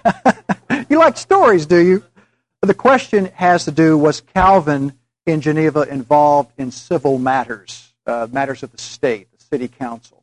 You like stories, do you? The question has to do, was Calvin in Geneva involved in civil matters, matters of the state, the city council?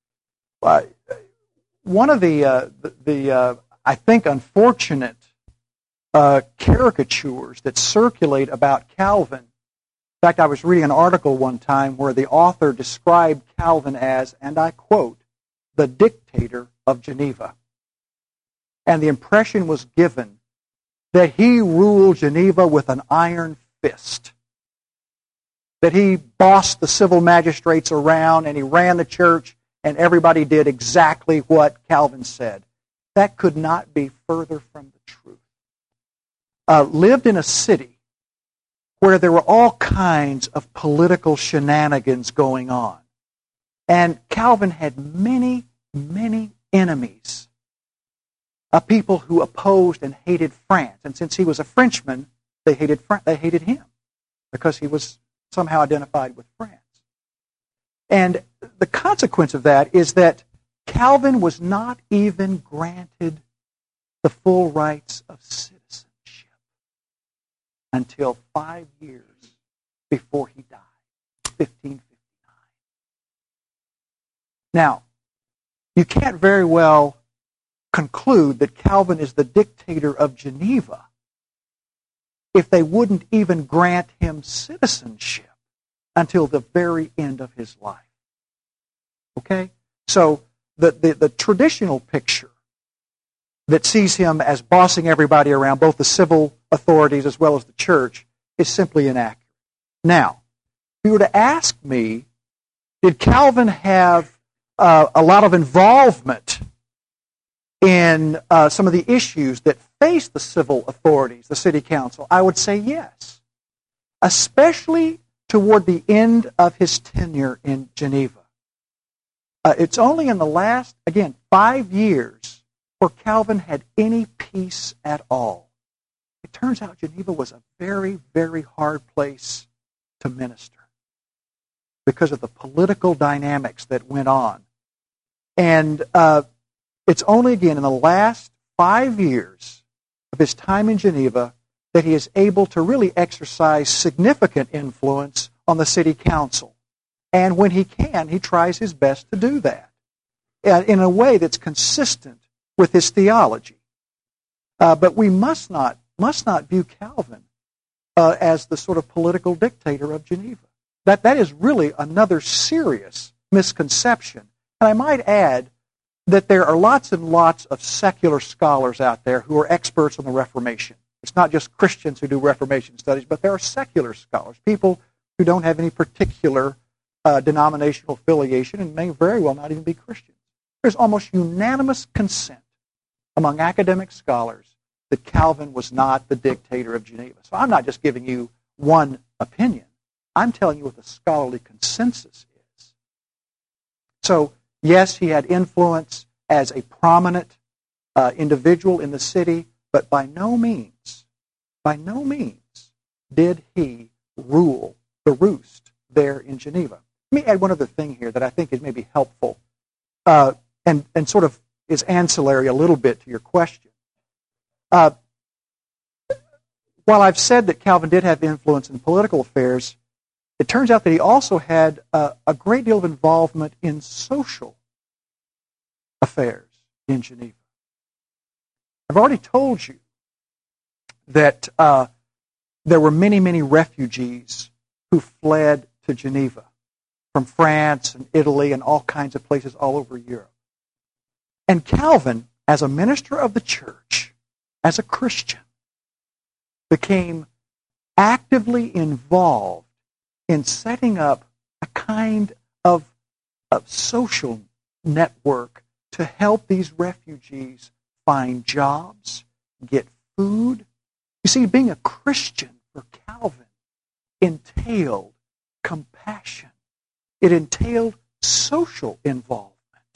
One of the I think, unfortunate caricatures that circulate about Calvin. In fact, I was reading an article one time where the author described Calvin as, and I quote, the dictator of Geneva. And the impression was given that he ruled Geneva with an iron fist. That he bossed the civil magistrates around and he ran the church and everybody did exactly what Calvin said. That could not be further from the truth. Lived in a city where there were all kinds of political shenanigans going on. And Calvin had many, many enemies. People who opposed and hated France. And since he was a Frenchman, they hated him because he was somehow identified with France. And the consequence of that is that Calvin was not even granted the full rights of citizenship until 5 years before he died, 1559. Now, you can't very well conclude that Calvin is the dictator of Geneva if they wouldn't even grant him citizenship until the very end of his life. Okay? So the traditional picture that sees him as bossing everybody around, both the civil authorities as well as the church, is simply inaccurate. Now, if you were to ask me, did Calvin have a lot of involvement in some of the issues that face the civil authorities, the city council? I would say yes, especially toward the end of his tenure in Geneva. It's only in the last, 5 years where Calvin had any peace at all. It turns out Geneva was a very, very hard place to minister because of the political dynamics that went on. And it's only, again, in the last 5 years of his time in Geneva that he is able to really exercise significant influence on the city council. And when he can, he tries his best to do that in a way that's consistent with his theology. But we must not view Calvin as the sort of political dictator of Geneva. That is really another serious misconception. And I might add that there are lots and lots of secular scholars out there who are experts on the Reformation. It's not just Christians who do Reformation studies, but there are secular scholars, people who don't have any particular denominational affiliation and may very well not even be Christians. There's almost unanimous consent among academic scholars that Calvin was not the dictator of Geneva. So I'm not just giving you one opinion. I'm telling you what the scholarly consensus is. So, yes, he had influence as a prominent individual in the city, but by no means did he rule the roost there in Geneva. Let me add one other thing here that I think is maybe helpful and sort of is ancillary a little bit to your question. While I've said that Calvin did have influence in political affairs, it turns out that he also had a great deal of involvement in social affairs in Geneva. I've already told you that there were many, many refugees who fled to Geneva from France and Italy and all kinds of places all over Europe. And Calvin, as a minister of the church, as a Christian, became actively involved in setting up a kind of social network to help these refugees find jobs, get food. You see, being a Christian for Calvin entailed compassion. It entailed social involvement.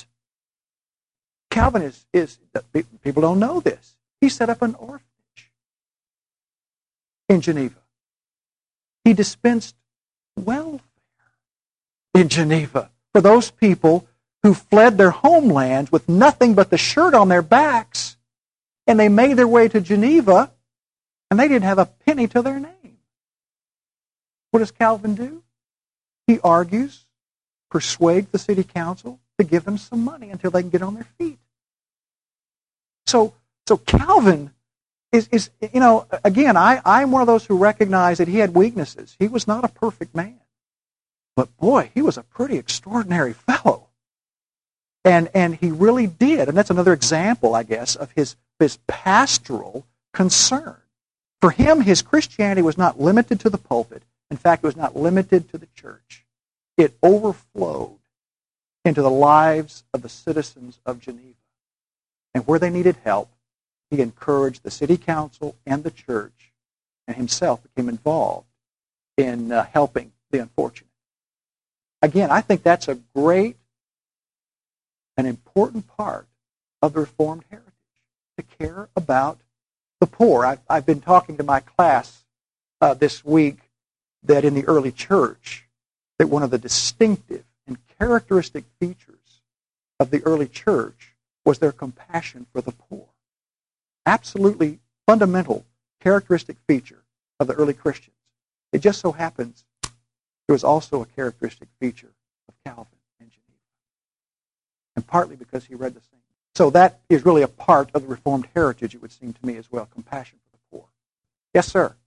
Calvin is people don't know this. He set up an orphanage in Geneva. He dispensed welfare in Geneva for those people who fled their homelands with nothing but the shirt on their backs And they made their way to Geneva, and they didn't have a penny to their name. What does Calvin do? He argues, persuades the city council to give them some money until they can get on their feet. So Calvin is again, I'm one of those who recognize that he had weaknesses. He was not a perfect man. But boy, he was a pretty extraordinary fellow. And he really did. And that's another example, I guess, of his pastoral concern. For him, his Christianity was not limited to the pulpit. In fact, it was not limited to the church. It overflowed into the lives of the citizens of Geneva. And where they needed help, he encouraged the city council and the church, and himself became involved in helping the unfortunate. Again, I think that's a great and important part of the Reformed heritage, to care about the poor. I've been talking to my class this week that in the early church, that one of the distinctive and characteristic features of the early church was their compassion for the poor. Absolutely fundamental characteristic feature of the early Christians. It just so happens it was also a characteristic feature of Calvin and Geneva. And partly because he read the same. So that is really a part of the Reformed heritage, it would seem to me as well, compassion for the poor. Yes, sir.